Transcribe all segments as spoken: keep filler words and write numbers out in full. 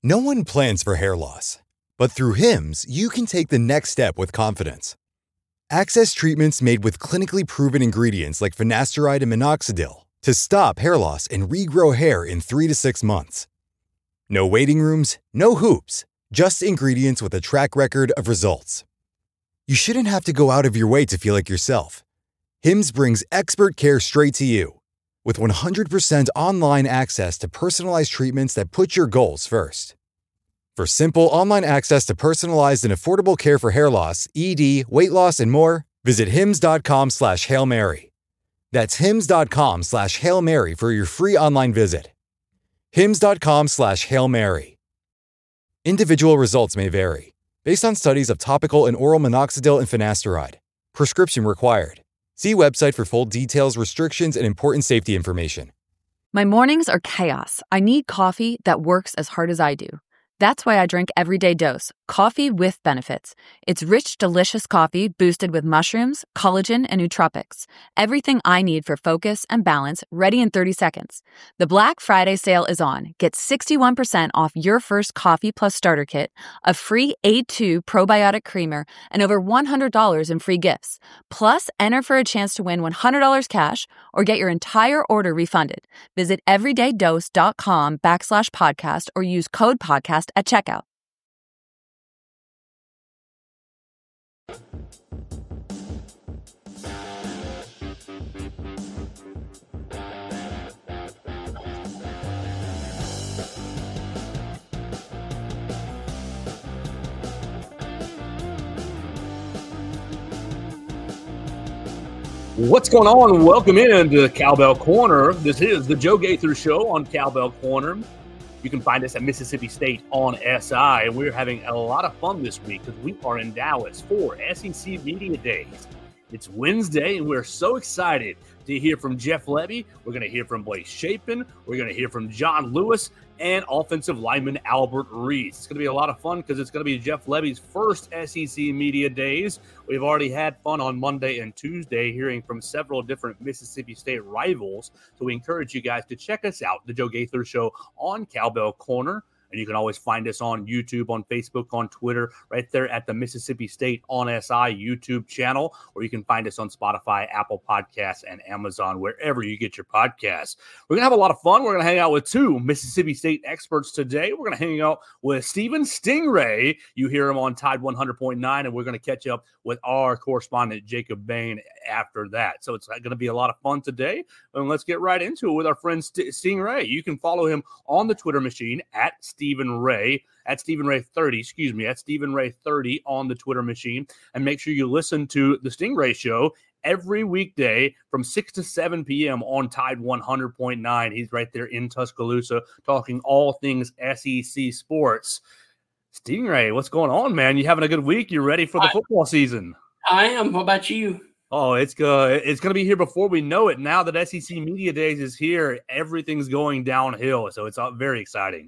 No one plans for hair loss, but through Hims, you can take the next step with confidence. Access treatments made with clinically proven ingredients like finasteride and minoxidil to stop hair loss and regrow hair in three to six months. No waiting rooms, no hoops, just ingredients with a track record of results. You shouldn't have to go out of your way to feel like yourself. Hims brings expert care straight to you. With one hundred percent online access to personalized treatments that put your goals first. For simple online access to personalized and affordable care for hair loss, E D, weight loss, and more, visit hims.com slash Hail Mary. That's hims.com slash Hail Mary for your free online visit. hims.com slash Hail Mary. Individual results may vary, based on studies of topical and oral minoxidil and finasteride. Prescription required. See website for full details, restrictions, and important safety information. My mornings are chaos. I need coffee that works as hard as I do. That's why I drink Everyday Dose, coffee with benefits. It's rich, delicious coffee boosted with mushrooms, collagen, and nootropics. Everything I need for focus and balance, ready in thirty seconds. The Black Friday sale is on. Get sixty-one percent off your first Coffee Plus starter kit, a free A two probiotic creamer, and over one hundred dollars in free gifts. Plus, enter for a chance to win one hundred dollars cash or get your entire order refunded. Visit everydaydose.com backslash podcast or use code podcast at checkout. What's going on? Welcome in to Cowbell Corner. This is the Joe Gaither Show on Cowbell Corner. You can find us at Mississippi State on S I. And we're having a lot of fun this week because we are in Dallas for S E C Media Days. It's Wednesday, and we're so excited to hear from Jeff Lebby. We're going to hear from Blake Shapen. We're going to hear from John Lewis and offensive lineman Albert Reese. It's going to be a lot of fun because it's going to be Jeff Lebby's first S E C Media Days. We've already had fun on Monday and Tuesday hearing from several different Mississippi State rivals. So we encourage you guys to check us out, The Joe Gaither Show on Cowbell Corner. And you can always find us on YouTube, on Facebook, on Twitter, right there at the Mississippi State on S I YouTube channel, or you can find us on Spotify, Apple Podcasts, and Amazon, wherever you get your podcasts. We're going to have a lot of fun. We're going to hang out with two Mississippi State experts today. We're going to hang out with Stephen Stingray. You hear him on Tide one hundred point nine, and we're going to catch up with our correspondent, Jacob Bain, after that. So it's going to be a lot of fun today. And let's get right into it with our friend St- Stingray. You can follow him on the Twitter machine at Stephen Ray, at Stephen Ray thirty, excuse me, at Stephen Ray thirty on the Twitter machine. And make sure you listen to the Stingray Show every weekday from six to seven p.m. on Tide one hundred point nine. He's right there in Tuscaloosa talking all things S E C sports. Stingray, what's going on, man? You having a good week? You ready for the I, football season? I am. What about you? Oh, it's good. It's going to be here before we know it. Now that S E C Media Days is here, everything's going downhill. So it's very exciting.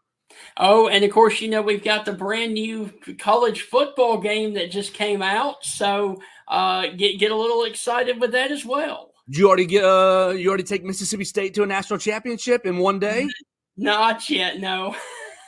Oh, and of course, you know, we've got the brand new college football game that just came out. So uh, get get a little excited with that as well. Did you already get uh, you already take Mississippi State to a national championship in one day? Not yet, no.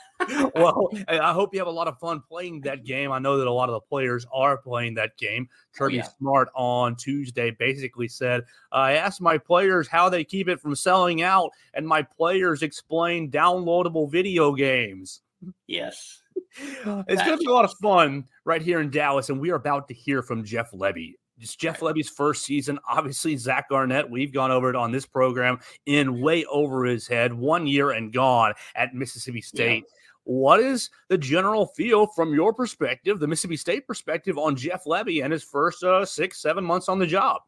Well, I hope you have a lot of fun playing that game. I know that a lot of the players are playing that game. Kirby oh, yeah. Smart on Tuesday basically said, I asked my players how they keep it from selling out, and my players explain downloadable video games. Yes. It's going to be a lot of fun right here in Dallas, and we are about to hear from Jeff Lebby. It's Jeff Lebby's first season. Obviously, Zach Arnett, we've gone over it on this program, in way over his head, one year and gone at Mississippi State. Yeah. What is the general feel from your perspective, the Mississippi State perspective, on Jeff Lebby and his first uh, six, seven months on the job?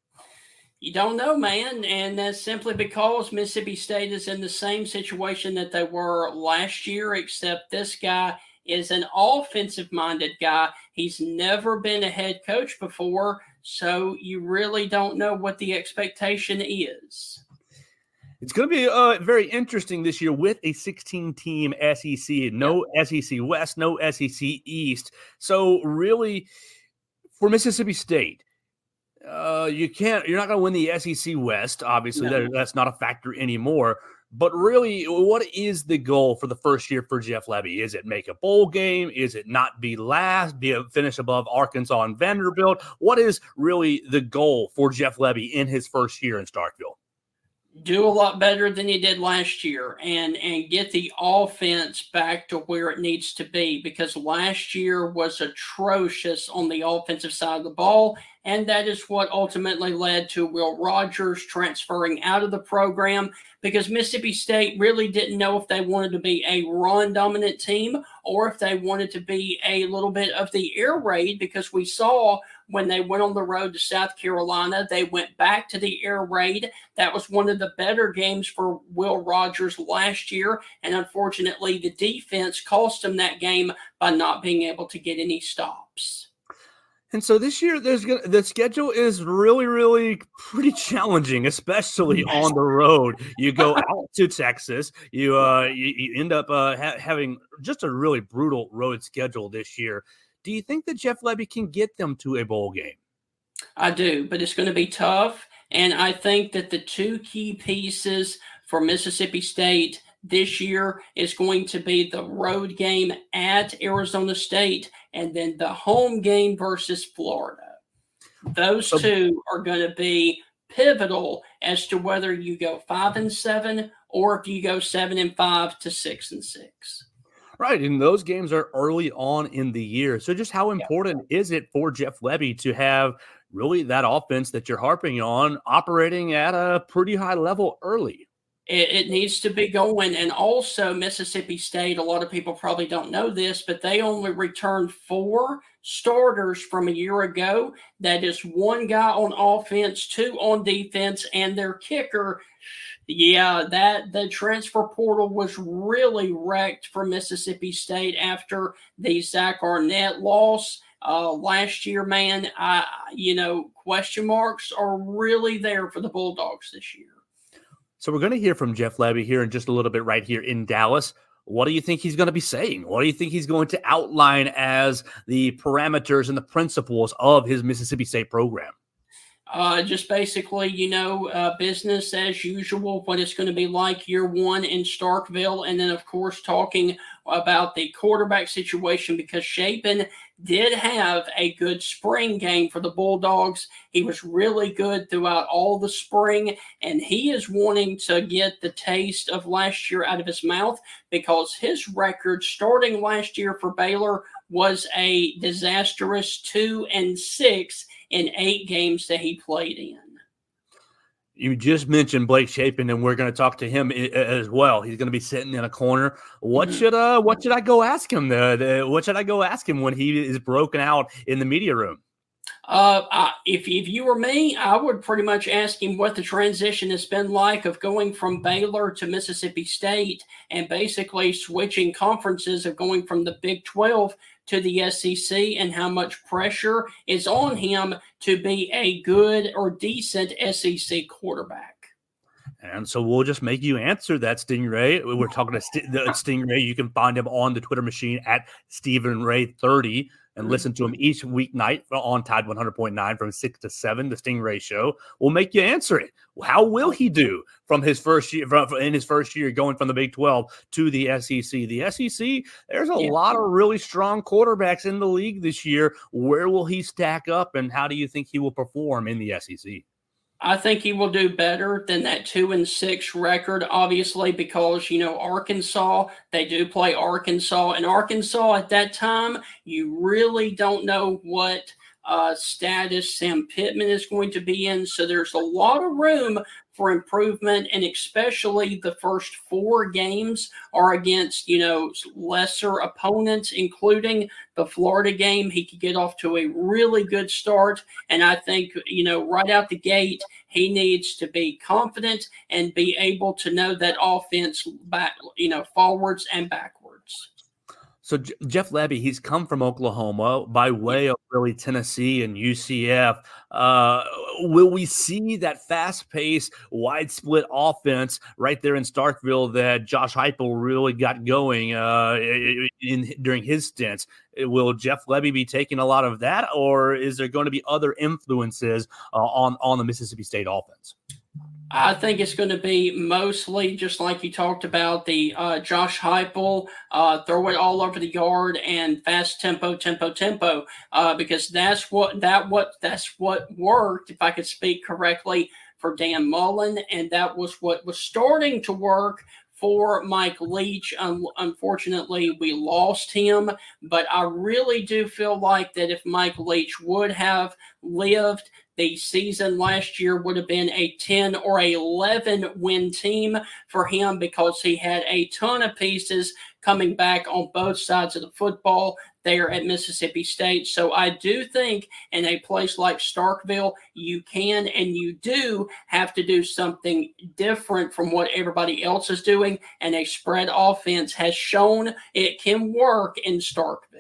You don't know, man, and that's simply because Mississippi State is in the same situation that they were last year, except this guy is an offensive-minded guy. He's never been a head coach before, so you really don't know what the expectation is. It's going to be uh, very interesting this year with a sixteen-team S E C. No yep. S E C West, no S E C East. So really, for Mississippi State, uh, you can't. You're not going to win the S E C West. Obviously, no. that, that's not a factor anymore. But really, what is the goal for the first year for Jeff Lebby? Is it make a bowl game? Is it not be last, be a finish above Arkansas and Vanderbilt? What is really the goal for Jeff Lebby in his first year in Starkville? Do a lot better than he did last year and and get the offense back to where it needs to be, because last year was atrocious on the offensive side of the ball, and that is what ultimately led to Will Rogers transferring out of the program, because Mississippi State really didn't know if they wanted to be a run-dominant team or if they wanted to be a little bit of the air raid, because we saw when they went on the road to South Carolina, they went back to the air raid. That was one of the better games for Will Rogers last year, and unfortunately the defense cost him that game by not being able to get any stops. And so this year, there's gonna, the schedule is really, really pretty challenging, especially on the road. You go out to Texas, you uh, you, you end up uh, ha- having just a really brutal road schedule this year. Do you think that Jeff Lebby can get them to a bowl game? I do, but it's going to be tough. And I think that the two key pieces for Mississippi State this year is going to be the road game at Arizona State and then the home game versus Florida. Those two are going to be pivotal as to whether you go five and seven or if you go seven and five to six and six. Right, and those games are early on in the year. So just how important yeah. is it for Jeff Lebby to have really that offense that you're harping on operating at a pretty high level early? It, it needs to be going. And also Mississippi State, a lot of people probably don't know this, but they only returned four starters from a year ago. That is one guy on offense, two on defense, and their kicker. Yeah, that the transfer portal was really wrecked for Mississippi State after the Zach Arnett loss uh, last year. Man, I, you know, question marks are really there for the Bulldogs this year. So we're going to hear from Jeff Lebby here in just a little bit right here in Dallas. What do you think he's going to be saying? What do you think he's going to outline as the parameters and the principles of his Mississippi State program? Uh, just basically, you know, uh, business as usual, what it's going to be like year one in Starkville. And then, of course, talking about the quarterback situation, because Shapen did have a good spring game for the Bulldogs. He was really good throughout all the spring, and he is wanting to get the taste of last year out of his mouth, because his record starting last year for Baylor was a disastrous two and six in eight games that he played in. You just mentioned Blake Shapen, and we're going to talk to him as well. He's going to be sitting in a corner. What mm-hmm. should uh what should I go ask him? The, the what should I go ask him when he is broken out in the media room? Uh, I, if if you were me, I would pretty much ask him what the transition has been like of going from Baylor to Mississippi State, and basically switching conferences of going from the Big twelve to the S E C, and how much pressure is on him to be a good or decent S E C quarterback. And so we'll just make you answer that, Stingray. We're talking to St- the Stingray. You can find him on the Twitter machine at Stephen Ray thirty and listen to him each weeknight on Tide one hundred point nine from six to seven, the Stingray Show. We'll make you answer it. How will he do from his first year, from, in his first year going from the Big twelve to the S E C? The S E C, there's a yeah. lot of really strong quarterbacks in the league this year. Where will he stack up, and how do you think he will perform in the S E C? I think he will do better than that two and six record, obviously, because, you know, Arkansas, they do play Arkansas, and Arkansas at that time, you really don't know what uh, status Sam Pittman is going to be in. So there's a lot of room for improvement, and especially the first four games are against, you know, lesser opponents, including the Florida game. He could get off to a really good start, and I think, you know, right out the gate, he needs to be confident and be able to know that offense back, you know, forwards and backwards. So J- Jeff Lebby, he's come from Oklahoma by way of really Tennessee and U C F. Uh, will we see that fast-paced, wide-split offense right there in Starkville that Josh Heupel really got going uh, in, in during his stints? Will Jeff Lebby be taking a lot of that, or is there going to be other influences uh, on on the Mississippi State offense? I think it's going to be mostly just like you talked about the uh, Josh Heupel, uh, throw it all over the yard and fast tempo, tempo, tempo, uh, because that's what that what that's what worked. If I could speak correctly for Dan Mullen, and that was what was starting to work for Mike Leach. Um, unfortunately, we lost him, but I really do feel like that if Mike Leach would have lived, the season last year would have been a ten or eleven win team for him because he had a ton of pieces coming back on both sides of the football there at Mississippi State. So I do think in a place like Starkville, you can and you do have to do something different from what everybody else is doing. And a spread offense has shown it can work in Starkville.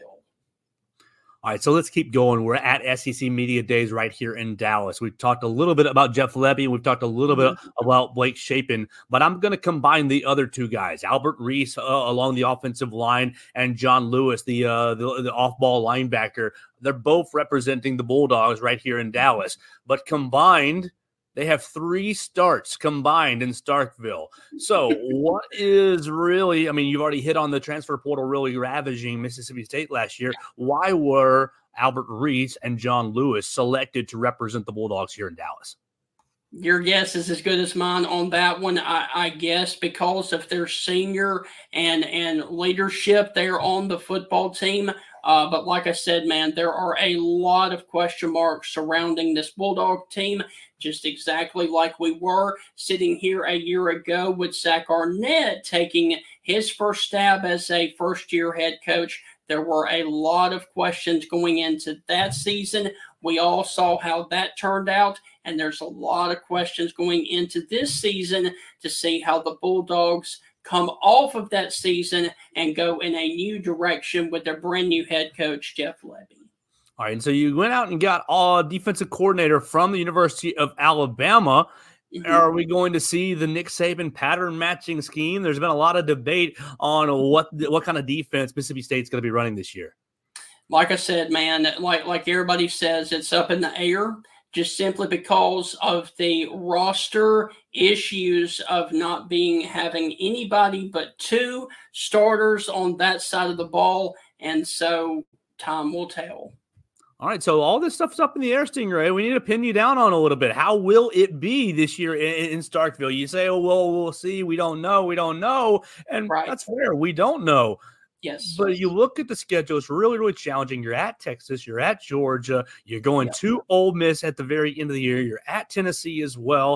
All right, so let's keep going. We're at S E C Media Days right here in Dallas. We've talked a little bit about Jeff Lebby. We've talked a little bit about Blake Shapen, but I'm going to combine the other two guys, Albert Reese uh, along the offensive line and John Lewis, the, uh, the, the off-ball linebacker. They're both representing the Bulldogs right here in Dallas, but combined, they have three starts combined in Starkville. So what is really, I mean, you've already hit on the transfer portal really ravaging Mississippi State last year. Why were Albert Reese and John Lewis selected to represent the Bulldogs here in Dallas? Your guess is as good as mine on that one. I, I guess because of their senior and, and leadership there on the football team. Uh, but like I said, man, there are a lot of question marks surrounding this Bulldog team, just exactly like we were sitting here a year ago with Zach Arnett taking his first stab as a first-year head coach. There were a lot of questions going into that season. We all saw how that turned out, and there's a lot of questions going into this season to see how the Bulldogs come off of that season and go in a new direction with their brand new head coach, Jeff Lebby. All right, and so you went out and got a defensive coordinator from the University of Alabama. Mm-hmm. Are we going to see the Nick Saban pattern matching scheme? There's been a lot of debate on what what kind of defense Mississippi State's going to be running this year. Like I said, man, like like everybody says, it's up in the air. Just simply because of the roster issues of not being having anybody but two starters on that side of the ball. And so time will tell. All right, so all this stuff's up in the air, Stingray. We need to pin you down on a little bit. How will it be this year in, in Starkville? You say, oh, well, we'll see. We don't know. We don't know. And right. That's fair. We don't know. Yes. But you look at the schedule, it's really, really challenging. You're at Texas, you're at Georgia, you're going yep. to Ole Miss at the very end of the year, you're at Tennessee as well.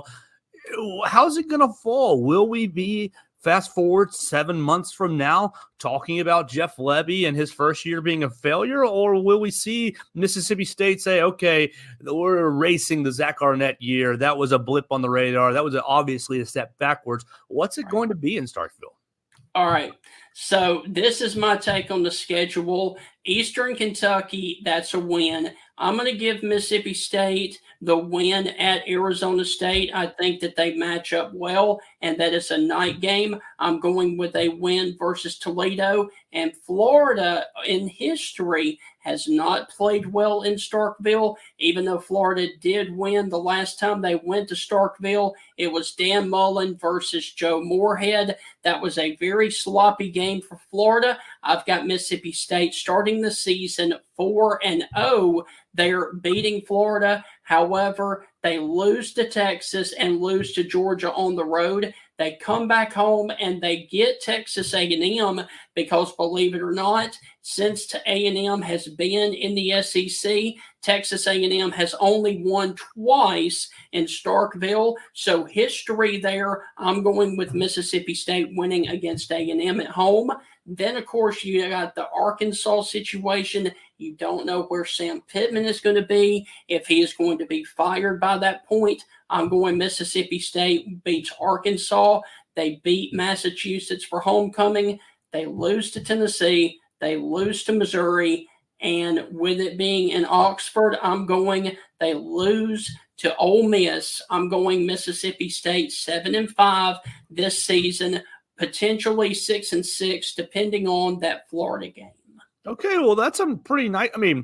How's it going to fall? Will we be, fast forward seven months from now, talking about Jeff Lebby and his first year being a failure? Or will we see Mississippi State say, okay, we're erasing the Zach Arnett year. That was a blip on the radar. That was obviously a step backwards. What's it going to be in Starkville? All right. So this is my take on the schedule. Eastern Kentucky, that's a win. I'm going to give Mississippi State the win at Arizona State. I think that they match up well and that it's a night game. I'm going with a win versus Toledo. And Florida in history has not played well in Starkville, even though Florida did win the last time they went to Starkville. It was Dan Mullen versus Joe Moorhead. That was a very sloppy game for Florida. I've got Mississippi State starting the season four and oh. They're beating Florida. However, they lose to Texas and lose to Georgia on the road. They come back home and they get Texas A and M because, believe it or not, since A and M has been in the S E C, Texas A and M has only won twice in Starkville. So history there, I'm going with Mississippi State winning against A and M at home. Then, of course, you got the Arkansas situation. You don't know where Sam Pittman is going to be, if he is going to be fired by that point. I'm going Mississippi State beats Arkansas. They beat Massachusetts for homecoming. They lose to Tennessee. They lose to Missouri. And with it being in Oxford, I'm going, they lose to Ole Miss. I'm going Mississippi State seven and five this season, potentially six and six, depending on that Florida game. Okay, well, that's a pretty nice. I mean,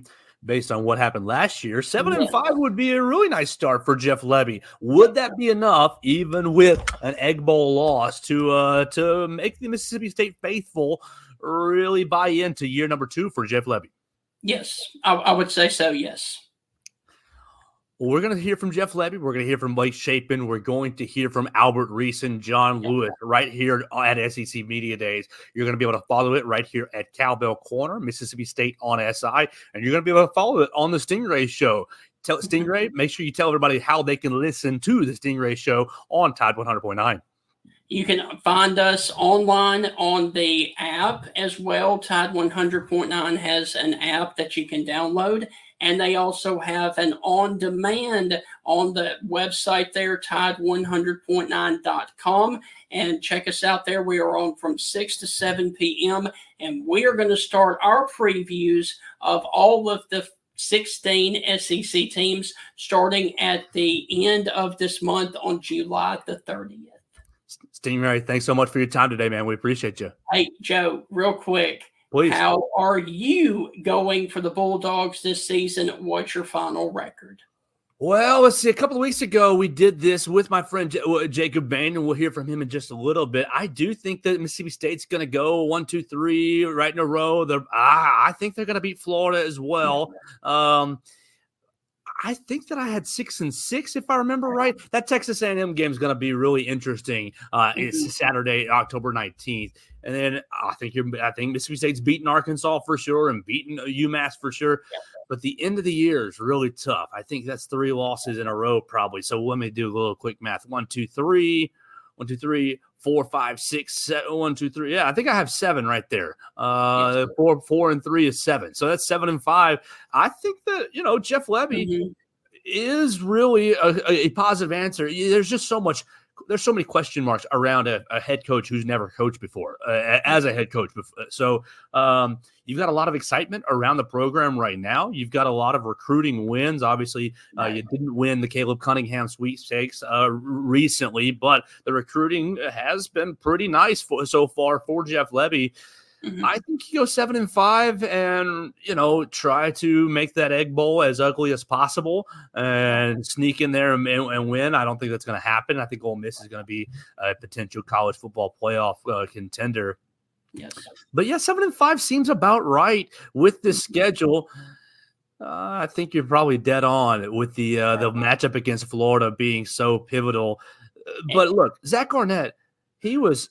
based on what happened last year, seven Yeah. and five would be a really nice start for Jeff Lebby. Would that be enough, even with an Egg Bowl loss, to uh, to make the Mississippi State faithful really buy into year number two for Jeff Lebby? Yes, I, I would say so. Yes. Well, we're going to hear from Jeff Lebby. We're going to hear from Blake Shapen. We're going to hear from Albert Reese and John Lewis right here at S E C Media Days. You're going to be able to follow it right here at Cowbell Corner, Mississippi State on S I, and you're going to be able to follow it on the Stingray Show. Tell Stingray, make sure you tell everybody how they can listen to the Stingray Show on Tide one hundred point nine. You can find us online on the app as well. Tide one hundred point nine has an app that you can download, and they also have an on-demand on the website there, tide one hundred point nine dot com. And check us out there. We are on from six to seven p.m., and we are going to start our previews of all of the sixteen S E C teams starting at the end of this month on July the thirtieth. Stingray, thanks so much for your time today, man. We appreciate you. Hey, Joe, real quick. Please. How are you going for the Bulldogs this season? What's your final record? Well, let's see. A couple of weeks ago, we did this with my friend J- Jacob Bain, and we'll hear from him in just a little bit. I do think that Mississippi State's going to go one, two, three right in a row. They're, ah, I think they're going to beat Florida as well. Um, I think that I had six and six, if I remember right. That Texas A and M game is going to be really interesting. Uh, it's Saturday, October nineteenth, and then I think you're. I think Mississippi State's beating Arkansas for sure and beating UMass for sure. But the end of the year is really tough. I think that's three losses in a row probably. So let me do a little quick math. One, two, three. One, two, three. Four, five, six, seven, one, two, three. Yeah, I think I have seven right there. Uh, yes. four, four, and three is seven. So that's seven and five. I think that, you know, Jeff Lebby mm-hmm. is really a, a positive answer. There's just so much. There's so many question marks around a, a head coach who's never coached before, uh, as a head coach before. So um, you've got a lot of excitement around the program right now. You've got a lot of recruiting wins. Obviously, uh, you didn't win the Caleb Cunningham sweepstakes uh, recently, but the recruiting has been pretty nice for, so far for Jeff Lebby. Mm-hmm. I think you go seven and five, and you know try to make that Egg Bowl as ugly as possible, and sneak in there and, and win. I don't think that's going to happen. I think Ole Miss is going to be a potential college football playoff uh, contender. Yes, but yeah, seven and five seems about right with this schedule. Uh, I think you're probably dead on with the uh, the matchup against Florida being so pivotal. But look, Zach Arnett, he was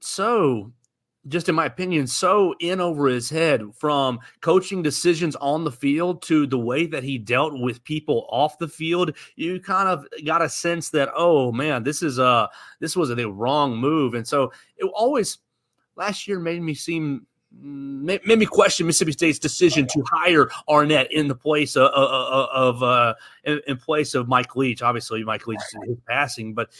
so. just in my opinion, so in over his head from coaching decisions on the field to the way that he dealt with people off the field. You kind of got a sense that, oh man, this is a, this was a wrong move. And so it always last year made me seem, made, made me question Mississippi State's decision to hire Arnett in the place of, of uh, in, in place of Mike Leach. Obviously Mike Leach is passing, but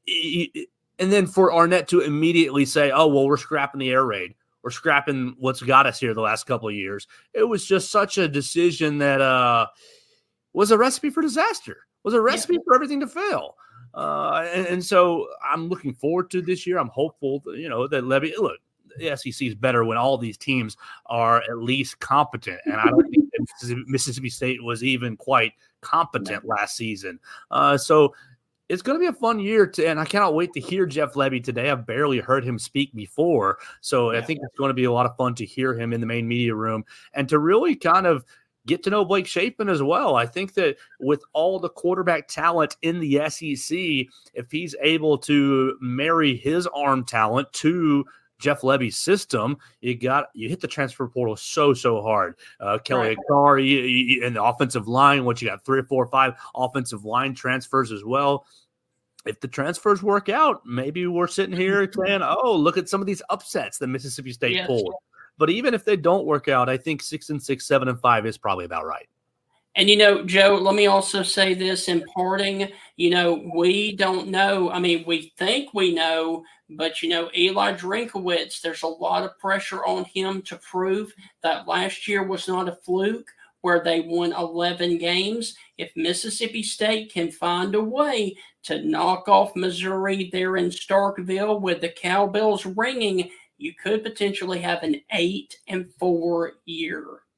he, and then for Arnett to immediately say, oh, well, we're scrapping the air raid. We're scrapping what's got us here the last couple of years. It was just such a decision that uh, was a recipe for disaster, was a recipe yeah. for everything to fail. Uh, and, and so I'm looking forward to this year. I'm hopeful, that, you know, that Lebby, look, the S E C is better when all these teams are at least competent. And I don't think that Mississippi State was even quite competent last season. Uh, so, It's going to be a fun year, to, and I cannot wait to hear Jeff Lebby today. I've barely heard him speak before, so yeah. I think it's going to be a lot of fun to hear him in the main media room and to really kind of get to know Blake Shapen as well. I think that with all the quarterback talent in the S E C, if he's able to marry his arm talent to Jeff Lebby's system, you got you hit the transfer portal so so hard. Uh, Kelly Akari and the offensive line. What you got three or four or five offensive line transfers as well. If the transfers work out, maybe we're sitting here saying, "Oh, look at some of these upsets that Mississippi State yes. pulled." But even if they don't work out, I think six and six, seven and five is probably about right. And, you know, Joe, let me also say this in parting, you know, we don't know. I mean, we think we know, but, you know, Eli Drinkowitz, there's a lot of pressure on him to prove that last year was not a fluke where they won eleven games. If Mississippi State can find a way to knock off Missouri there in Starkville with the cowbells ringing, you could potentially have an eight and four year.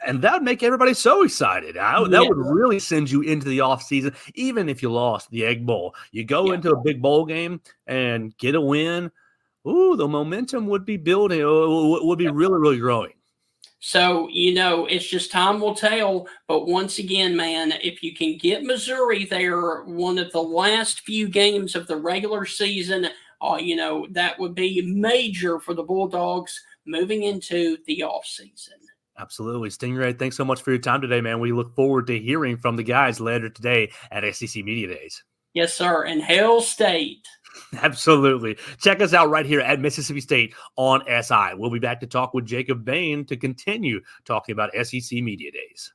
And that would make everybody so excited. I, that Yeah. would really send you into the offseason, even if you lost the Egg Bowl. You go Yeah. into a big bowl game and get a win. Ooh, the momentum would be building, would be really, really growing. So, you know, it's just time will tell. But once again, man, if you can get Missouri there, one of the last few games of the regular season, uh, you know, that would be major for the Bulldogs moving into the offseason. Absolutely. Stingray, thanks so much for your time today, man. We look forward to hearing from the guys later today at S E C Media Days. Yes, sir. And Hail State. Absolutely. Check us out right here at Mississippi State on S I. We'll be back to talk with Jacob Bain to continue talking about S E C Media Days.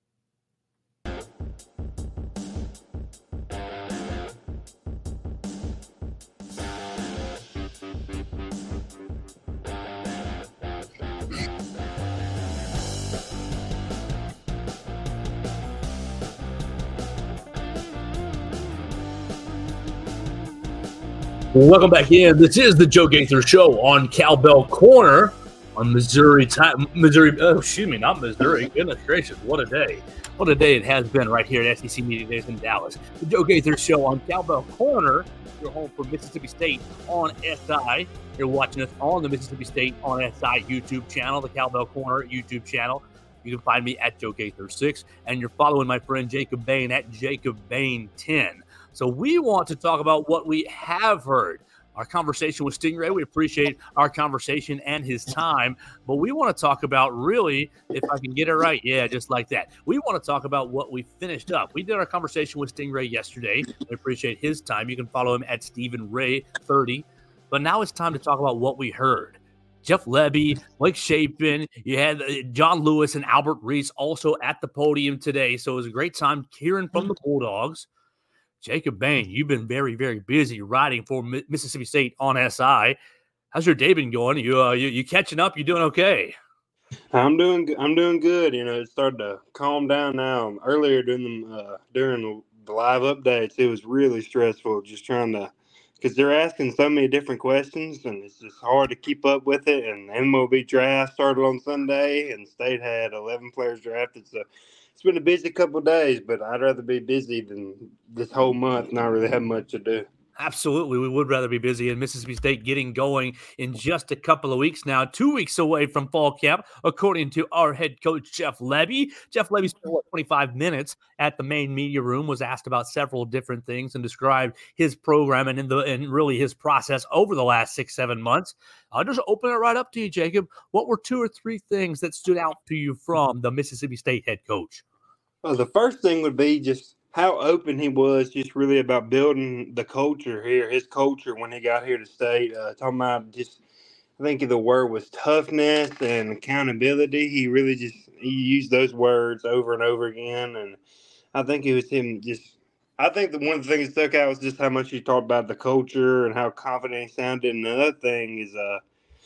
Welcome back in. This is the Joe Gaither Show on Cowbell Corner on Missouri time. Missouri, oh, excuse me, not Missouri. Goodness gracious, what a day. What a day it has been right here at S E C Media Days in Dallas. The Joe Gaither Show on Cowbell Corner, your home for Mississippi State on S I. You're watching us on the Mississippi State on S I YouTube channel, the Cowbell Corner YouTube channel. You can find me at Joe Gaither six, and you're following my friend Jacob Bain at Jacob Bain ten. So we want to talk about what we have heard. Our conversation with Stingray, we appreciate our conversation and his time, but we want to talk about really, if I can get it right, yeah, just like that. We want to talk about what we finished up. We did our conversation with Stingray yesterday. We appreciate his time. You can follow him at Stephen Ray thirty. But now it's time to talk about what we heard. Jeff Lebby, Blake Shapen, you had John Lewis and Albert Reese also at the podium today. So it was a great time hearing from the Bulldogs. Jacob Bain, you've been very, very busy writing for Mississippi State on S I. How's your day been going? You, uh, you, you catching up? You doing okay? I'm doing, I'm doing good. You know, it started to calm down now. Earlier during the uh, during the live updates, it was really stressful just trying to, because they're asking so many different questions, and it's just hard to keep up with it. And the M L B draft started on Sunday, and State had eleven players drafted, so it's been a busy couple of days, but I'd rather be busy than this whole month not really have much to do. Absolutely. We would rather be busy, and Mississippi State getting going in just a couple of weeks now, two weeks away from fall camp, according to our head coach, Jeff Lebby. Jeff Lebby spent what, twenty-five minutes at the main media room, was asked about several different things and described his program and in the and really his process over the last six, seven months. I'll just open it right up to you, Jacob. What were two or three things that stood out to you from the Mississippi State head coach? Well, the first thing would be just how open he was, just really about building the culture here, his culture when he got here to State. Uh, talking about just, I think the word was toughness and accountability. He really just he used those words over and over again, and I think it was him just. I think that one of the things that stuck out was just how much he talked about the culture and how confident he sounded. And another thing is uh,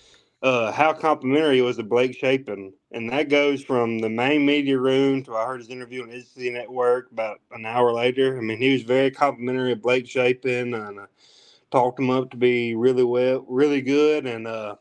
uh, how complimentary it was to Blake Shapen. And that goes from the main media room to I heard his interview on S E C Network about an hour later. I mean, he was very complimentary of Blake Shapen and uh, talked him up to be really well, really good. And uh,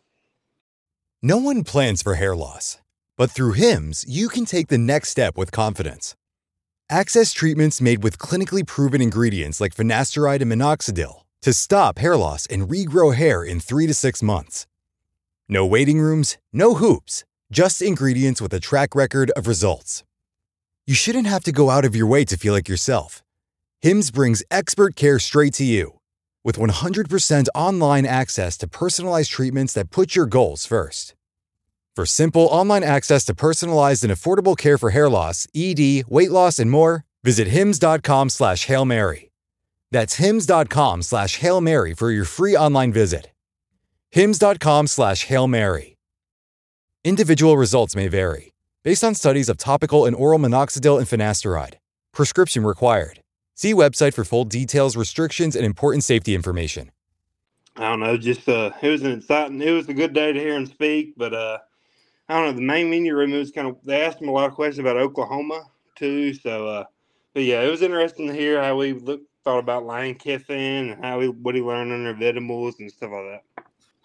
no one plans for hair loss, but through Hims, you can take the next step with confidence. Access treatments made with clinically proven ingredients like finasteride and minoxidil to stop hair loss and regrow hair in three to six months. No waiting rooms, no hoops. Just ingredients with a track record of results. You shouldn't have to go out of your way to feel like yourself. Hims brings expert care straight to you. With one hundred percent online access to personalized treatments that put your goals first. For simple online access to personalized and affordable care for hair loss, E D, weight loss, and more, visit hims.com slash Hail Mary. That's hims.com slash Hail Mary for your free online visit. hims.com slash Hail Mary. Individual results may vary, based on studies of topical and oral minoxidil and finasteride. Prescription required. See website for full details, restrictions, and important safety information. I don't know, just uh, it was an exciting, it was a good day to hear him speak, but uh, I don't know, the main media room was kind of, they asked him a lot of questions about Oklahoma too, so, uh, but yeah, it was interesting to hear how we looked, thought about Lane Kiffin and how he, what he learned under Venables and stuff like that.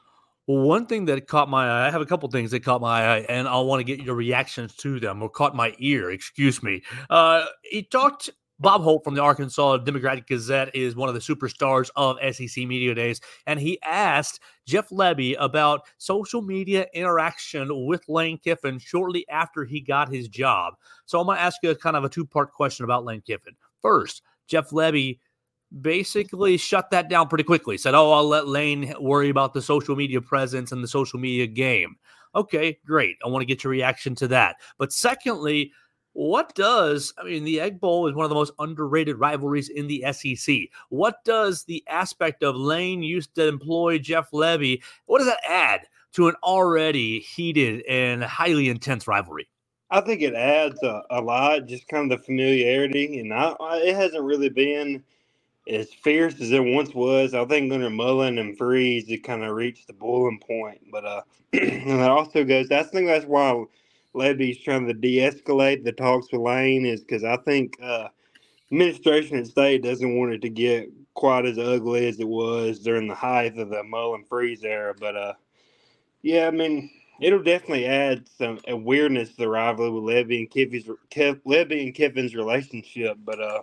Well, one thing that caught my eye, I have a couple things that caught my eye, and I want to get your reactions to them, or caught my ear, excuse me. Uh, he talked, Bob Holt from the Arkansas Democratic Gazette is one of the superstars of S E C Media Days, and he asked Jeff Lebby about social media interaction with Lane Kiffin shortly after he got his job. So I'm going to ask you a kind of a two-part question about Lane Kiffin. First, Jeff Lebby basically shut that down pretty quickly. Said, oh, I'll let Lane worry about the social media presence and the social media game. Okay, great. I want to get your reaction to that. But secondly, what does, I mean, the Egg Bowl is one of the most underrated rivalries in the S E C. What does the aspect of Lane used to employ Jeff Lebby, what does that add to an already heated and highly intense rivalry? I think it adds a, a lot, just kind of the familiarity. And I, I, it hasn't really been as fierce as it once was. I think under Mullen and Freeze, it kind of reached the boiling point. But uh, and it also goes, I think that's why Lebby's trying to de-escalate the talks with Lane, is because I think uh, administration at State doesn't want it to get quite as ugly as it was during the height of the Mullen Freeze era. But uh, yeah, I mean, it'll definitely add some awareness to the rivalry with Lebby and Kiffin's, Kev, Lebby and Kiffin's relationship. But uh,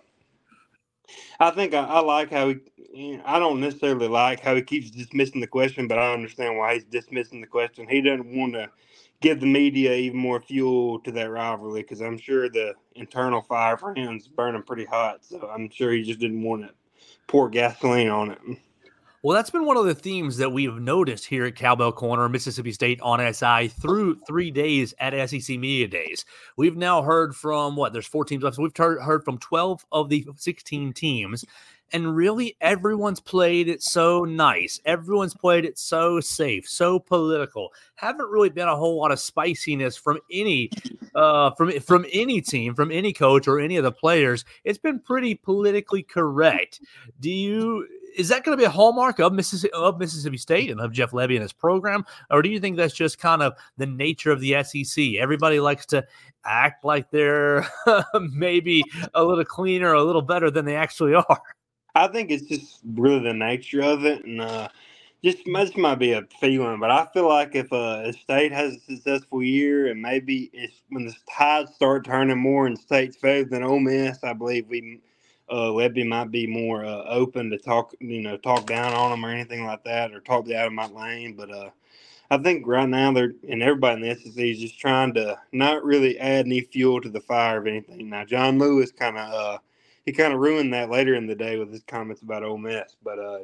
I think I, I like how he. You know, I don't necessarily like how he keeps dismissing the question, but I understand why he's dismissing the question. He doesn't want to give the media even more fuel to that rivalry, because I'm sure the internal fire for him is burning pretty hot. So I'm sure he just didn't want to pour gasoline on it. Well, that's been one of the themes that we've noticed here at Cowbell Corner, Mississippi State on S I through three days at S E C Media Days. We've now heard from, what, there's four teams left. So we've heard, heard from twelve of the sixteen teams. And really, everyone's played it so nice. Everyone's played it so safe, so political. Haven't really been a whole lot of spiciness from any uh, from from any team, from any coach or any of the players. It's been pretty politically correct. Do you? Is that going to be a hallmark of Mississippi, of Mississippi State and of Jeff Lebby and his program, or do you think that's just kind of the nature of the S E C? Everybody likes to act like they're maybe a little cleaner, a little better than they actually are. I think it's just really the nature of it, and uh, just this might be a feeling, but I feel like if uh, a state has a successful year, and maybe it's when the tides start turning more in State's favor than Ole Miss, I believe we uh, Lebby might be more uh, open to talk, you know, talk down on them or anything like that, or talk out of my lane. But uh, I think right now they're and everybody in the S E C is just trying to not really add any fuel to the fire of anything. Now, John Lewis kind of uh, he kind of ruined that later in the day with his comments about Ole Miss, but uh,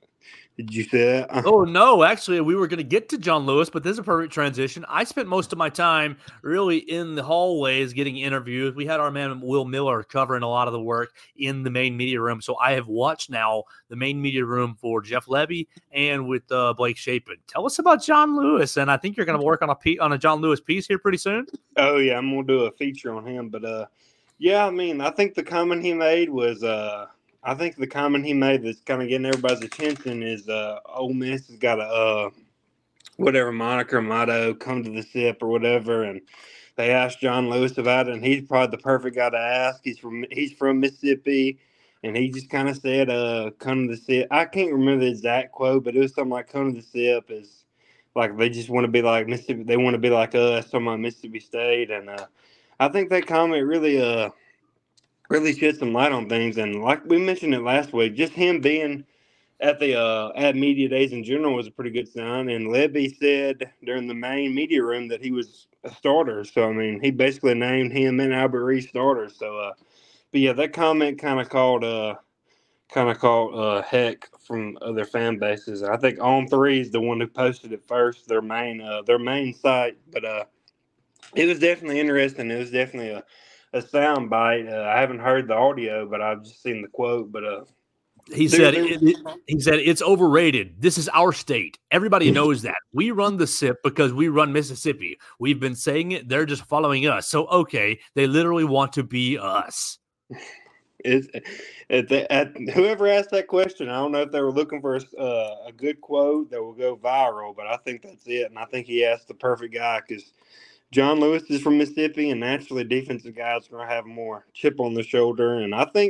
did you see that? Oh, no. Actually, we were going to get to John Lewis, but this is a perfect transition. I spent most of my time really in the hallways getting interviews. We had our man Will Miller covering a lot of the work in the main media room. So I have watched now the main media room for Jeff Lebby and with uh, Blake Shapen. Tell us about John Lewis. And I think you're going to work on a pe- on a John Lewis piece here pretty soon. Oh, yeah. I'm going to do a feature on him. But, uh, yeah, I mean, I think the comment he made was uh, – I think the comment he made that's kind of getting everybody's attention is uh, Ole Miss has got a uh, whatever moniker, motto, come to the S I P or whatever, and they asked John Lewis about it, and he's probably the perfect guy to ask. He's from he's from Mississippi, and he just kind of said, uh, "Come to the S I P." I can't remember the exact quote, but it was something like, "Come to the S I P" is like they just want to be like Mississippi. They want to be like us, talking about Mississippi State, and uh, I think that comment really uh. really shed some light on things. And like we mentioned it last week, just him being at the uh, at media days in general was a pretty good sign. And Lebby said during the main media room that he was a starter. So, I mean, he basically named him and Albert Reese starters. So, uh, but yeah, that comment kind of called uh, kind of called uh, heck from other fan bases. I think On Three is the one who posted it first, their main uh, their main site. But uh, it was definitely interesting. It was definitely a a sound bite. Uh, I haven't heard the audio, but I've just seen the quote. But uh, he said, it, it, he said it's overrated. This is our state. Everybody knows that. We run the S I P because we run Mississippi. We've been saying it. They're just following us. So, okay, they literally want to be us. It's, at the, at, whoever asked that question, I don't know if they were looking for a, uh, a good quote that will go viral, but I think that's it. And I think he asked the perfect guy, because John Lewis is from Mississippi, and naturally defensive guys are going to have more chip on the shoulder. And I think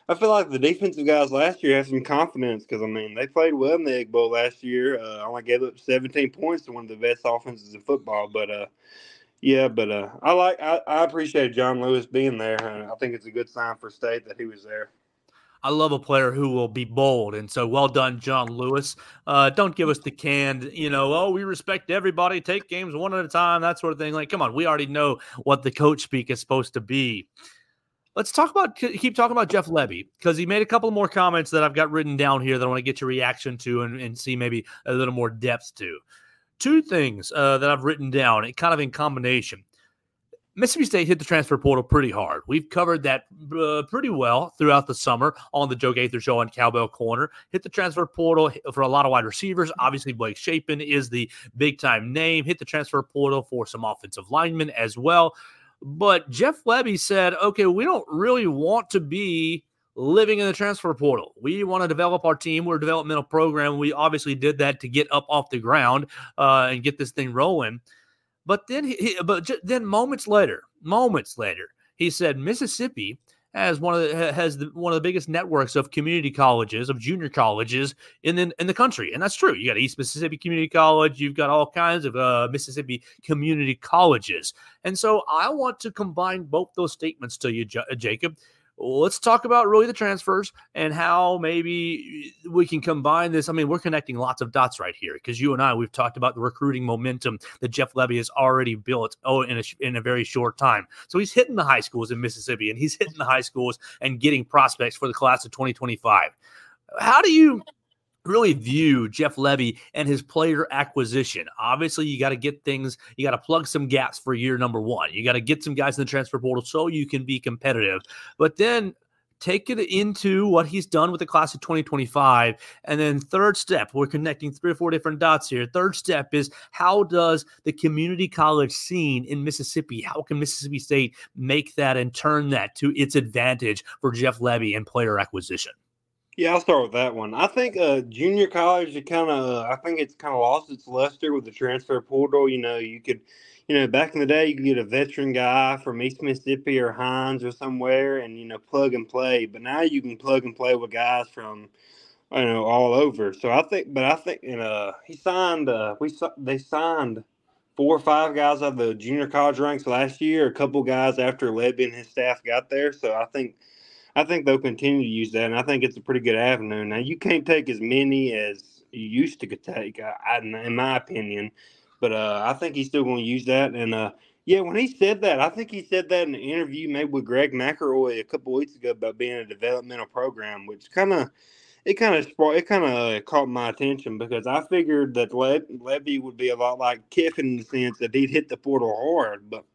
I feel like the defensive guys last year have some confidence because, I mean, they played well in the Egg Bowl last year. Uh, only gave up seventeen points to one of the best offenses in football. But, uh, yeah, but uh, I like I, I appreciate John Lewis being there, and I think it's a good sign for State that he was there. I love a player who will be bold, and so well done, John Lewis. Uh, don't give us the canned, you know, oh, we respect everybody, take games one at a time, that sort of thing. Like, come on, we already know what the coach speak is supposed to be. Let's talk about keep talking about Jeff Lebby, because he made a couple more comments that I've got written down here that I want to get your reaction to and, and see maybe a little more depth to. Two things uh, that I've written down, kind of in combination. Mississippi State hit the transfer portal pretty hard. We've covered that uh, pretty well throughout the summer on the Joe Gaither Show on Cowbell Corner. Hit the transfer portal for a lot of wide receivers. Obviously, Blake Shapen is the big-time name. Hit the transfer portal for some offensive linemen as well. But Jeff Lebby said, okay, we don't really want to be living in the transfer portal. We want to develop our team. We're a developmental program. We obviously did that to get up off the ground uh, and get this thing rolling. But then, he, but j- then moments later, moments later, he said Mississippi has one of the, has the, one of the biggest networks of community colleges, of junior colleges in the, in the country, and that's true. You got East Mississippi Community College, you've got all kinds of uh, Mississippi community colleges, and so I want to combine both those statements to you, J- Jacob. Let's talk about really the transfers and how maybe we can combine this. I mean, we're connecting lots of dots right here because you and I, we've talked about the recruiting momentum that Jeff Lebby has already built oh, in, a, in a very short time. So he's hitting the high schools in Mississippi, and he's hitting the high schools and getting prospects for the class of twenty twenty-five. How do you really view Jeff Lebby and his player acquisition? Obviously, you got to get things, you got to plug some gaps for year number one. You got to get some guys in the transfer portal so you can be competitive. But then take it into what he's done with the class of twenty twenty-five. And then third step, we're connecting three or four different dots here. Third step is, how does the community college scene in Mississippi, how can Mississippi State make that and turn that to its advantage for Jeff Lebby and player acquisition? Yeah, I'll start with that one. I think uh, junior college, it kind of, uh, I think it's kind of lost its luster with the transfer portal. You know, you could, you know, back in the day, you could get a veteran guy from East Mississippi or Hines or somewhere and, you know, plug and play. But now you can plug and play with guys from, you know, all over. So I think, but I think, and uh, he signed, uh, we they signed four or five guys out of the junior college ranks last year, a couple guys after Lebby and his staff got there. So I think, I think they'll continue to use that, and I think it's a pretty good avenue. Now, you can't take as many as you used to take, I, in my opinion, but uh, I think he's still going to use that. And, uh, yeah, when he said that, I think he said that in an interview maybe with Greg McElroy a couple weeks ago about being a developmental program, which kind of it kind of it kind of caught my attention because I figured that Le- Lebby would be a lot like Kiffin in the sense that he'd hit the portal hard, but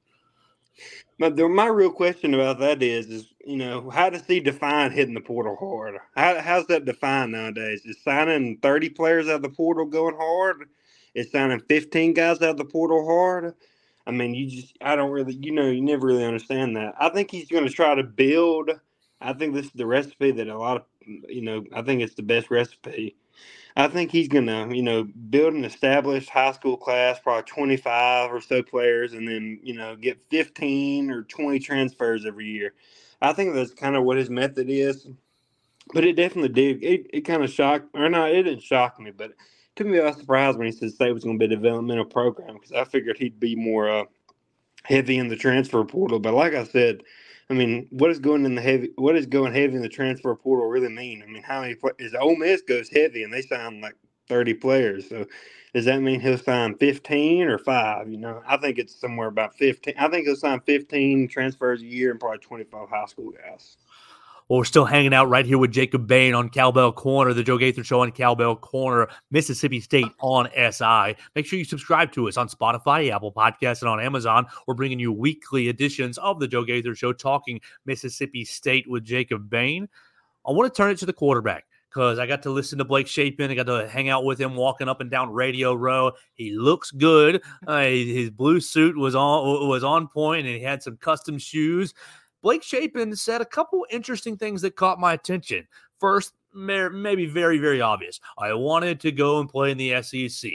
But the, my real question about that is, is you know, how does he define hitting the portal hard? How, how's that defined nowadays? Is signing thirty players out of the portal going hard? Is signing fifteen guys out of the portal hard? I mean, you just, I don't really, you know, you never really understand that. I think he's going to try to build. I think this is the recipe that a lot of, you know, I think it's the best recipe. I think he's going to, you know, build an established high school class, probably twenty-five or so players, and then, you know, get fifteen or twenty transfers every year. I think that's kind of what his method is. But it definitely did. It, it kind of shocked, or no, it didn't shock me, but it took me by surprise when he said State was going to be a developmental program because I figured he'd be more uh, heavy in the transfer portal. But like I said, I mean, what is going in the heavy? What does going heavy in the transfer portal really mean? I mean, how many players? Ole Miss goes heavy and they sign like thirty players. So, does that mean he'll sign fifteen or five? You know, I think it's somewhere about fifteen. I think he'll sign fifteen transfers a year and probably twenty-five high school guys. Well, we're still hanging out right here with Jacob Bain on Cowbell Corner, the Joe Gaither Show on Cowbell Corner, Mississippi State on S I. Make sure you subscribe to us on Spotify, Apple Podcasts, and on Amazon. We're bringing you weekly editions of the Joe Gaither Show, talking Mississippi State with Jacob Bain. I want to turn it to the quarterback because I got to listen to Blake Shapen. I got to hang out with him walking up and down Radio Row. He looks good. Uh, his blue suit was on was on point, and he had some custom shoes. Blake Shapen said a couple interesting things that caught my attention. First, maybe very, very obvious. I wanted to go and play in the S E C.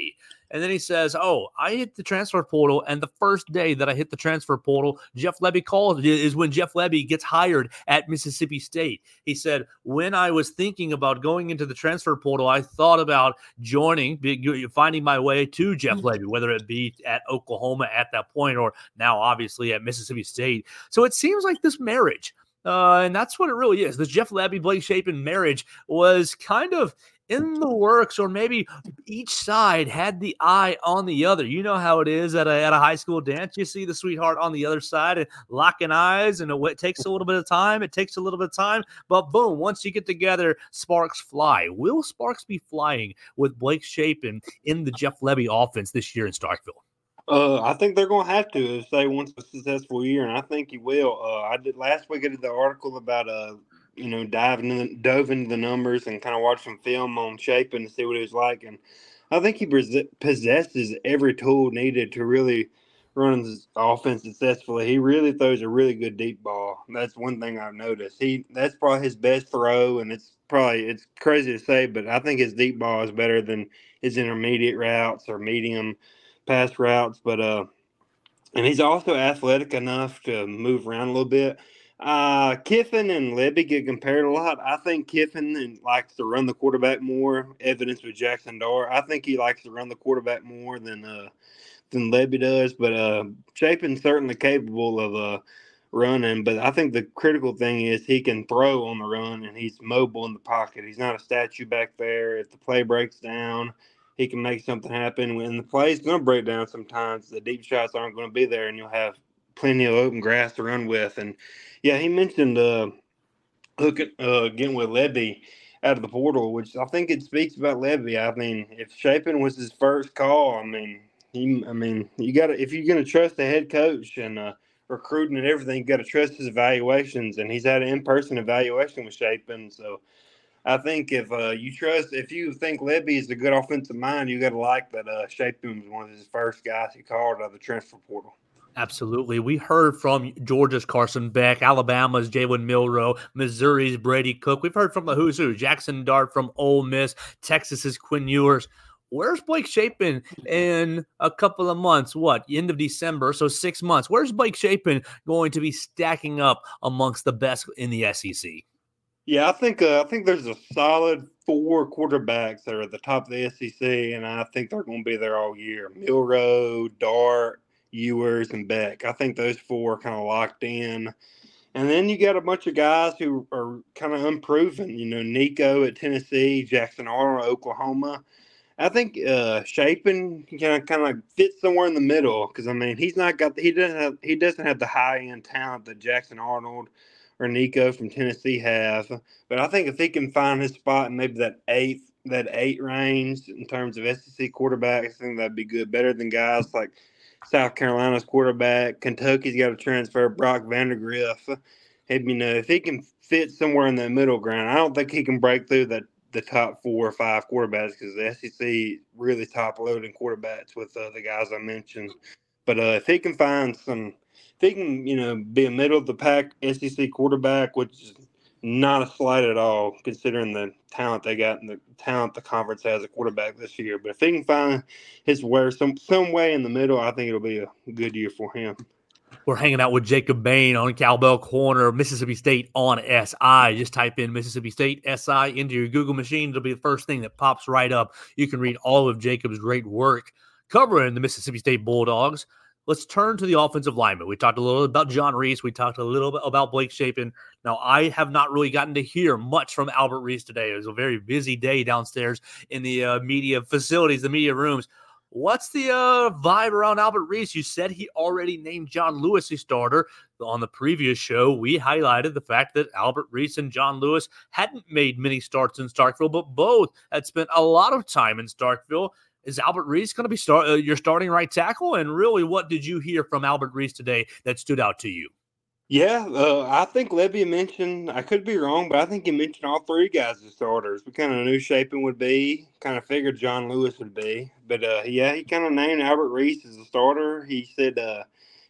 And then he says, oh, I hit the transfer portal, and the first day that I hit the transfer portal, Jeff Lebby called is when Jeff Lebby gets hired at Mississippi State. He said, when I was thinking about going into the transfer portal, I thought about joining, finding my way to Jeff Lebby, whether it be at Oklahoma at that point or now obviously at Mississippi State. So it seems like this marriage, uh, and that's what it really is. This Jeff Lebby, Blake Shapen marriage was kind of in the works, or maybe each side had the eye on the other. You know how it is at a, at a high school dance. You see the sweetheart on the other side and locking eyes, and it takes a little bit of time. It takes a little bit of time, but boom, once you get together, sparks fly. Will sparks be flying with Blake Shapen in the Jeff Lebby offense this year in Starkville? Uh, I think they're going to have to if they want a successful year, and I think he will. Uh, I did last week. I did the article about uh, you know, diving in, dove into the numbers and kind of watched some film on Shapen to see what he was like, and I think he possesses every tool needed to really run his offense successfully. He really throws a really good deep ball. That's one thing I've noticed. He that's probably his best throw, and it's probably it's crazy to say, but I think his deep ball is better than his intermediate routes or medium pass routes, but uh, and he's also athletic enough to move around a little bit. Uh, Kiffin and Lebby get compared a lot. I think Kiffin likes to run the quarterback more. Evidence with Jackson Dart. I think he likes to run the quarterback more than uh than Lebby does. But uh, Shapen's certainly capable of uh running. But I think the critical thing is he can throw on the run, and he's mobile in the pocket. He's not a statue back there. If the play breaks down, he can make something happen. When the play's going to break down sometimes, the deep shots aren't going to be there, and you'll have plenty of open grass to run with. And, yeah, he mentioned uh, hooking, uh, getting with Lebby out of the portal, which I think it speaks about Lebby. I mean, if Shapen was his first call, I mean, he, I mean, you got to if you're going to trust the head coach and uh, recruiting and everything, you got to trust his evaluations. And he's had an in-person evaluation with Shapen, so I think if uh, you trust, if you think Lebby is a good offensive mind, you got to like that uh, Shapen was one of his first guys he called out of the transfer portal. Absolutely. We heard from Georgia's Carson Beck, Alabama's Jalen Milroe, Missouri's Brady Cook. We've heard from the who's who, Jackson Dart from Ole Miss, Texas's Quinn Ewers. Where's Blake Shapen in a couple of months? What, end of December, so six months. Where's Blake Shapen going to be stacking up amongst the best in the S E C? Yeah, I think uh, I think there's a solid four quarterbacks that are at the top of the S E C, and I think they're going to be there all year. Milroe, Dart, Ewers, and Beck. I think those four are kind of locked in. And then you got a bunch of guys who are kind of unproven. You know, Nico at Tennessee, Jackson Arnold at Oklahoma. I think uh, Shapen can kind of fit somewhere in the middle because I mean he's not got he doesn't have he doesn't have the high end talent that Jackson Arnold or Nico from Tennessee have. But I think if he can find his spot in maybe that eighth, that eight range in terms of S E C quarterbacks, I think that'd be good. Better than guys like South Carolina's quarterback. Kentucky's got to transfer Brock Vandagriff. You know, if he can fit somewhere in the middle ground, I don't think he can break through the, the top four or five quarterbacks because the S E C really top-loading quarterbacks with uh, the guys I mentioned. But uh, if he can find some – if he can, you know, be a middle-of-the-pack S E C quarterback, which is not a slight at all considering the talent they got and the talent the conference has at quarterback this year. But if he can find his way some, some way in the middle, I think it'll be a good year for him. We're hanging out with Jacob Bain on Cowbell Corner, Mississippi State on S I. Just type in Mississippi State S I into your Google machine. It'll be the first thing that pops right up. You can read all of Jacob's great work covering the Mississippi State Bulldogs. Let's turn to the offensive lineman. We talked a little bit about John Reese. We talked a little bit about Blake Shapen. Now, I have not really gotten to hear much from Albert Reese today. It was a very busy day downstairs in the uh, media facilities, the media rooms. What's the uh, vibe around Albert Reese? You said he already named John Lewis a starter. On the previous show, we highlighted the fact that Albert Reese and John Lewis hadn't made many starts in Starkville, but both had spent a lot of time in Starkville. Is Albert Reese going to be start, uh, your starting right tackle? And really, what did you hear from Albert Reese today that stood out to you? Yeah, uh, I think Lebby mentioned, I could be wrong, but I think he mentioned all three guys as starters. We kind of knew Shapen would be, kind of figured John Lewis would be. But, uh, yeah, he kind of named Albert Reese as a starter. He said uh,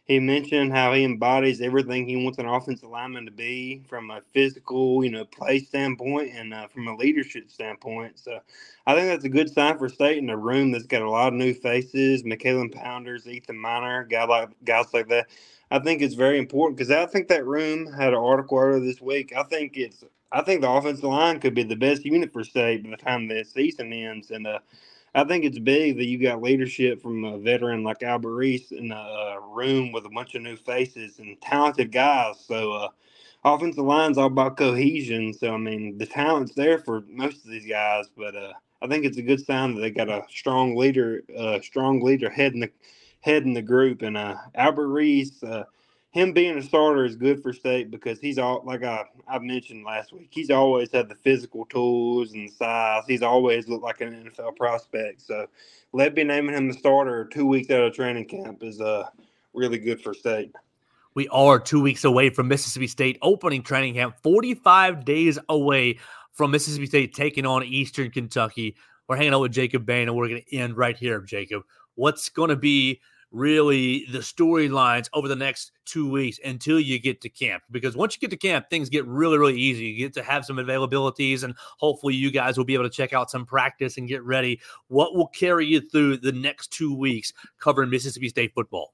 He mentioned how he embodies everything he wants an offensive lineman to be from a physical, you know, play standpoint and uh, from a leadership standpoint. So I think that's a good sign for State in a room that's got a lot of new faces, McKellen Pounders, Ethan Miner, guy like, guys like that. I think it's very important because I think that room had an article earlier this week. I think it's I think the offensive line could be the best unit for State by the time the season ends. And uh, I think it's big that you got leadership from a veteran like Albert Reese in a room with a bunch of new faces and talented guys. So, uh, offensive line's all about cohesion. So, I mean, the talent's there for most of these guys, but uh, I think it's a good sign that they got a strong leader, uh, strong leader head in the head in the group. And uh, Albert Reese, uh, him being a starter is good for State because he's all like I I mentioned last week. He's always had the physical tools and the size. He's always looked like an N F L prospect. So, Lebby naming him the starter two weeks out of training camp is uh really good for State. We are two weeks away from Mississippi State opening training camp. forty-five days away from Mississippi State taking on Eastern Kentucky. We're hanging out with Jacob Bain, and we're going to end right here, Jacob. What's going to be really the storylines over the next two weeks until you get to camp? Because once you get to camp, things get really, really easy. You get to have some availabilities, and hopefully you guys will be able to check out some practice and get ready. What will carry you through the next two weeks covering Mississippi State football?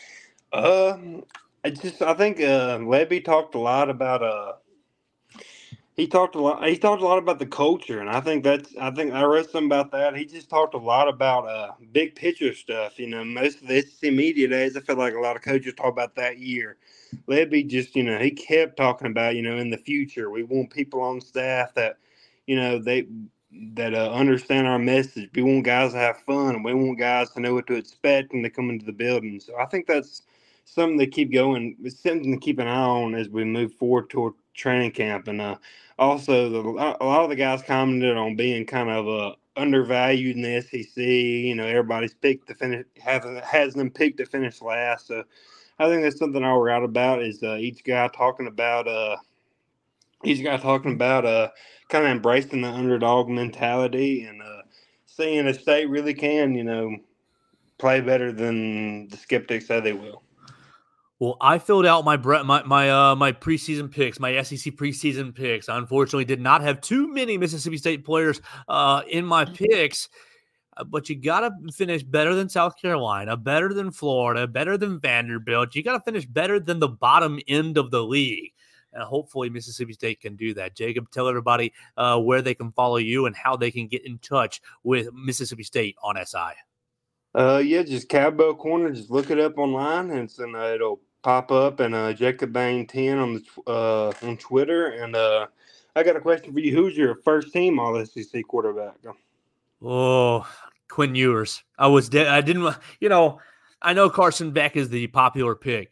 Um, I just I think uh, Lebby talked a lot about uh he talked a lot he talked a lot about the culture, and I think that's I think I read something about that. He just talked a lot about uh big picture stuff. You know, most of the S E C media days, I feel like a lot of coaches talk about that year. Lebby just, you know, he kept talking about, you know, in the future, we want people on staff that, you know, they that uh, understand our message. We want guys to have fun. We want guys to know what to expect when they come into the building. So I think that's something to keep going. It's something to keep an eye on as we move forward toward training camp. And uh, also, the, a lot of the guys commented on being kind of uh, undervalued in the S E C. You know, everybody's picked to finish, has, has them picked to finish last. So I think that's something I'll write about is uh, each guy talking about uh, each guy talking about uh, kind of embracing the underdog mentality and uh, seeing if State really can, you know, play better than the skeptics say they will. Well, I filled out my my my uh my preseason picks, my S E C preseason picks. I unfortunately did not have too many Mississippi State players uh in my picks, but you got to finish better than South Carolina, better than Florida, better than Vanderbilt. You got to finish better than the bottom end of the league. And hopefully Mississippi State can do that. Jacob, tell everybody uh, where they can follow you and how they can get in touch with Mississippi State on S I. Uh, yeah, just Cowbell Corner. Just look it up online, and it's, and, uh, it'll pop up. And uh, Jacob Bain ten on the uh, on Twitter. And uh, I got a question for you. Who's your first team All S E C quarterback? Oh, Quinn Ewers. I was de- I didn't. You know, I know Carson Beck is the popular pick.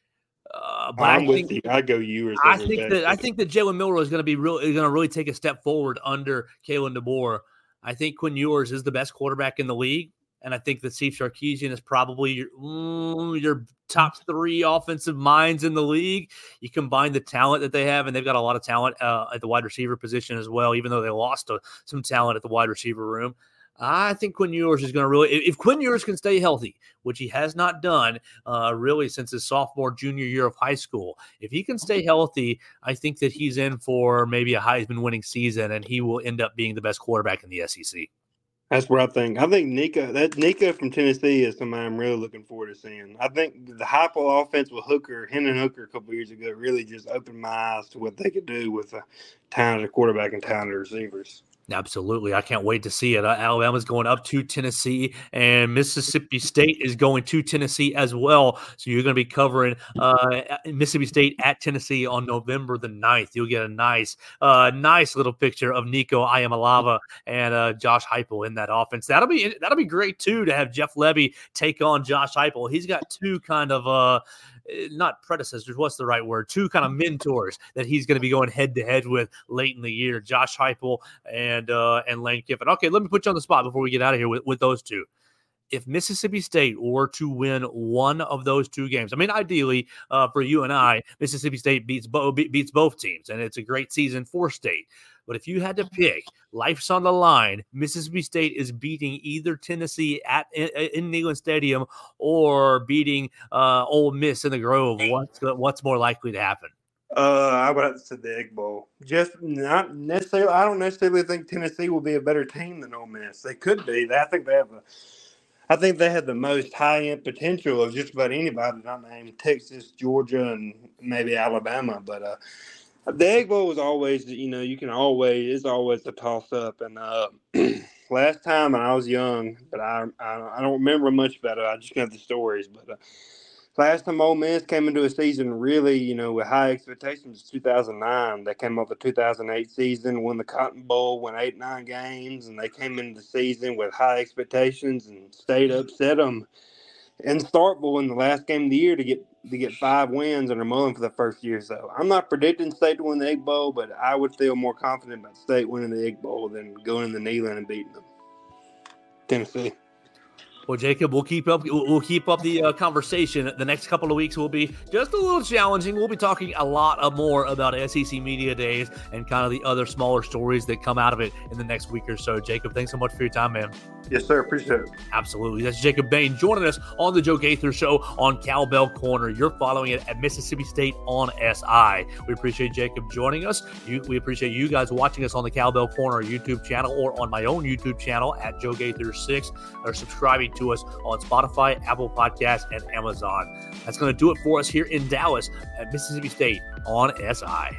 Uh, but I'm I with think, you. I go Ewers. I think that I think that Jalen Milroe is going to be real. Is going to really take a step forward under Kalen DeBoer. I think Quinn Ewers is the best quarterback in the league, and I think that Steve Sarkisian is probably your, mm, your top three offensive minds in the league. You combine the talent that they have, and they've got a lot of talent uh, at the wide receiver position as well. Even though they lost uh, some talent at the wide receiver room. I think Quinn Ewers is going to really – if Quinn Ewers can stay healthy, which he has not done uh, really since his sophomore, junior year of high school, if he can stay healthy, I think that he's in for maybe a Heisman-winning season, and he will end up being the best quarterback in the S E C. That's what I think. I think Nico that Nico from Tennessee is somebody I'm really looking forward to seeing. I think the Heupel offense with Hooker, Hendon Hooker a couple of years ago really just opened my eyes to what they could do with a talented quarterback and talented receivers. Absolutely. I can't wait to see it. Uh, Alabama's going up to Tennessee, and Mississippi State is going to Tennessee as well. So you're going to be covering uh, Mississippi State at Tennessee on November the ninth. You'll get a nice, uh, nice little picture of Nico Iamaleava and uh, Josh Heupel in that offense. That'll be that'll be great too to have Jeff Lebby take on Josh Heupel. He's got two kind of uh, not predecessors, what's the right word? Two kind of mentors that he's going to be going head to head with late in the year, Josh Heupel and uh, and Lane Kiffin. Okay, let me put you on the spot before we get out of here with, with those two. If Mississippi State were to win one of those two games, I mean, ideally uh, for you and I, Mississippi State beats, bo- beats both teams, and it's a great season for State. But if you had to pick, life's on the line, Mississippi State is beating either Tennessee at in, in Neyland Stadium or beating uh, Ole Miss in the Grove. What's what's more likely to happen? Uh, I would have to say the Egg Bowl. Just not necessarily. I don't necessarily think Tennessee will be a better team than Ole Miss. They could be. I think they have a. I think they have the most high-end potential of just about anybody not named Texas, Georgia, and maybe Alabama. But uh, the Egg Bowl is always, you know, you can always, it's always a toss-up. And uh, last time I was young, but I, I I don't remember much about it. I just got the stories. But uh, last time Ole Miss came into a season really, you know, with high expectations, two thousand nine. They came off the two thousand eight season, won the Cotton Bowl, won eight, nine games, and they came into the season with high expectations and State upset them in Starkville in the last game of the year to get to get five wins under Mullen for the first year. So I'm not predicting State to win the Egg Bowl, but I would feel more confident about State winning the Egg Bowl than going in the Neyland and beating them. Tennessee. Well, Jacob, we'll keep up. We'll keep up the uh, conversation. The next couple of weeks will be just a little challenging. We'll be talking a lot more about S E C Media Days and kind of the other smaller stories that come out of it in the next week or so. Jacob, thanks so much for your time, man. Yes, sir. Appreciate it. Absolutely. That's Jacob Bain joining us on the Joe Gaither Show on Cowbell Corner. You're following it at Mississippi State on S I. We appreciate Jacob joining us. You, we appreciate you guys watching us on the Cowbell Corner YouTube channel or on my own YouTube channel at Joe Gaither six or subscribing to us on Spotify, Apple Podcasts, and Amazon. That's going to do it for us here in Dallas at Mississippi State on S I.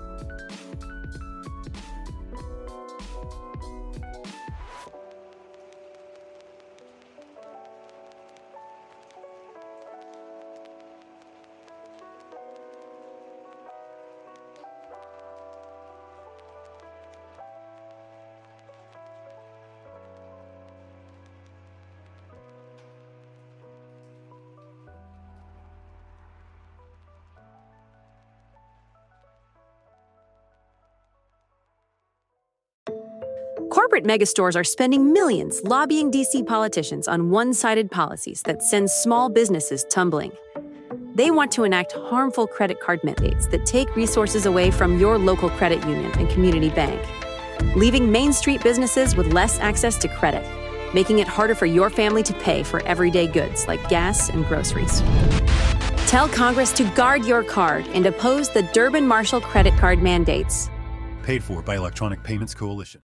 Corporate megastores are spending millions lobbying D C politicians on one-sided policies that send small businesses tumbling. They want to enact harmful credit card mandates that take resources away from your local credit union and community bank, leaving Main Street businesses with less access to credit, making it harder for your family to pay for everyday goods like gas and groceries. Tell Congress to guard your card and oppose the Durbin Marshall credit card mandates. Paid for by Electronic Payments Coalition.